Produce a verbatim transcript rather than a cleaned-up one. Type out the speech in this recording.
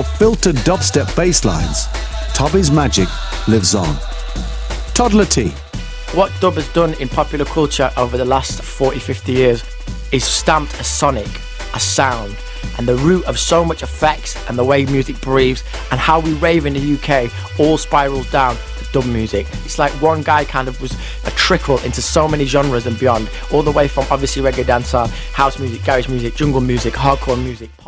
more filtered dubstep bass lines, Toby's magic lives on. Toddler T. What dub has done in popular culture over the last forty, fifty years is stamped a sonic, a sound, and the root of so much effects and the way music breathes and how we rave in the U K all spirals down to dub music. It's like one guy kind of was a trickle into so many genres and beyond, all the way from obviously reggae dancehall, house music, garage music, jungle music, hardcore music.